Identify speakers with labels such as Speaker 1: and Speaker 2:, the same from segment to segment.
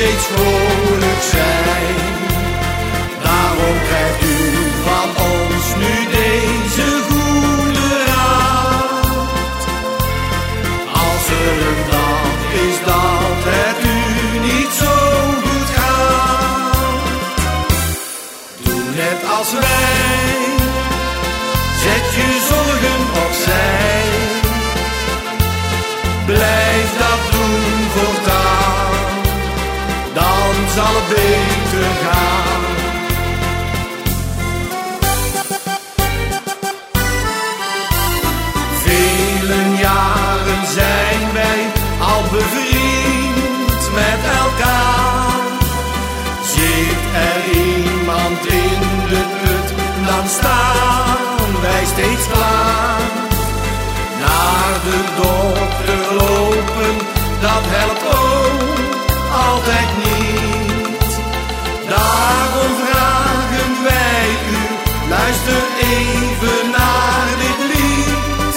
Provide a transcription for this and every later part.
Speaker 1: steeds vrolijk zijn. Daarom krijgt u van ons nu deze goede raad. Als er een dag is dat het u niet zo goed gaat, doe net als wij, zet je zorgen opzij. Blijf dat doen voortaan, dan zal het beter gaan. Vele jaren zijn wij al bevriend met elkaar. Zit er iemand in de put, dan staan wij steeds klaar. Naar de dokter lopen, dat helpt ook altijd niet. Daarom vragen wij u, luister even naar dit lied.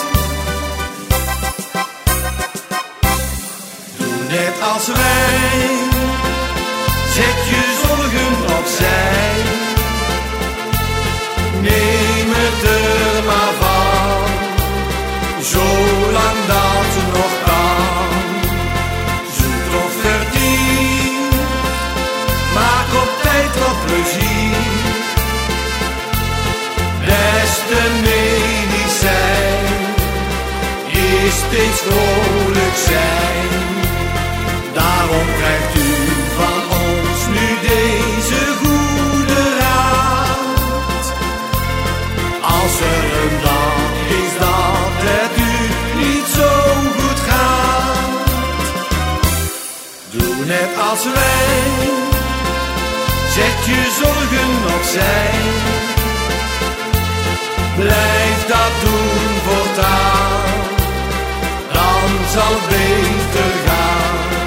Speaker 1: Doe net als wij, zet je zorgen opzij. Neem het er maar van, zolang dat nog kan. Zoek of verdien, maak op tijd wat plezier. Beste medicijn is steeds vrolijk zijn. Daarom krijgt u van ons nu deze goede raad. Als er een dag is dat het u niet zo goed gaat, doe net als wij, zet je zorgen opzij. Blijf dat doen voortaan, dan zal het beter gaan.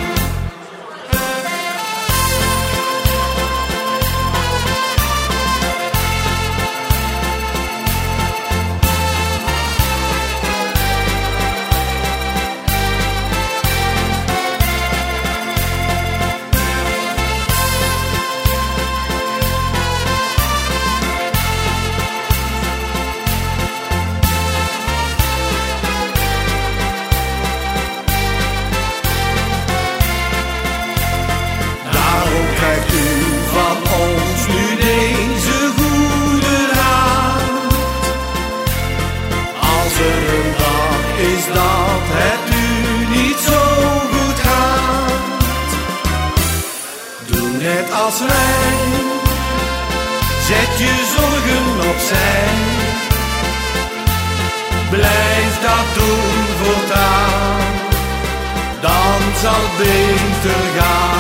Speaker 1: Krijgt u van ons nu deze goede raad. Als er een dag is dat het u niet zo goed gaat, doe net als wij, zet je zorgen opzij. Blijf dat doen voortaan, dan zal het beter gaan.